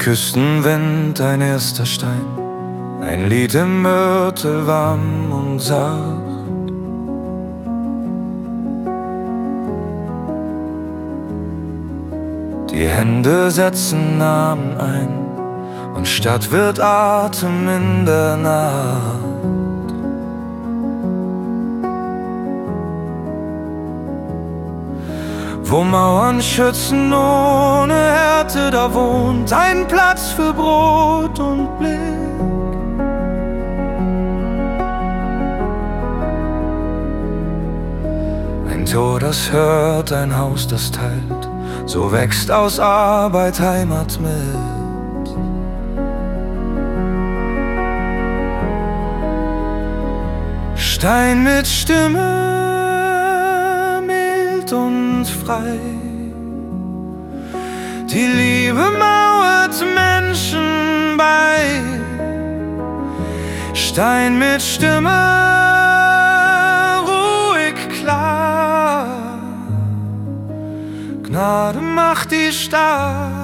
Küstenwind, ein erster Stein, ein Lied im Mörtel, warm und sacht. Die Hände setzen Namen ein und Stadt wird Atem in der Nacht. Wo Mauern schützen ohne Härte, da wohnt ein Platz für Brot und Blick. Ein Tor, das hört, ein Haus, das teilt, so wächst aus Arbeit Heimat mit. Stein mit Stimme, mild und frei. Die Liebe mauert Menschen bei. Stein mit Stimme, ruhig klar. Gnade macht die stark.